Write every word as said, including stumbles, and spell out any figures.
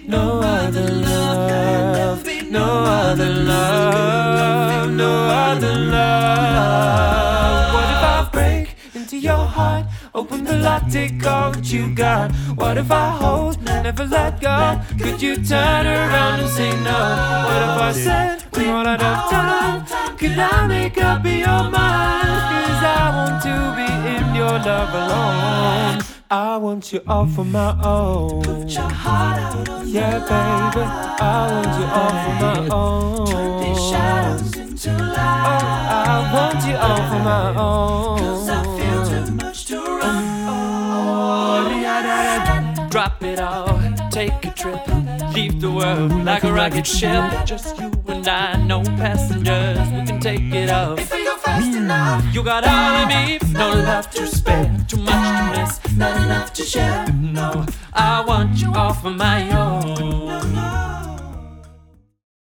no other love, no other love, no other love. What if I break into your heart, open the lock, take all that you got? What if I hold, never let go? Could you turn around and say no? What if I said we run out of time? Could I make up in your mind? Cause I want to be in your love alone. I want you all for my own. Put your heart out on yeah, baby, I want you all for my own. Turn these shadows into light. Oh, I want you all for my own. Cause I feel too much to run. Oh, yeah, drop it all, take a trip, leave the world like a rocket ship. Just you and I, no passengers, we can take it off. If you're fast enough, you got all of me, no love to spare, too much to miss, not enough to share. No, I want you all for my own.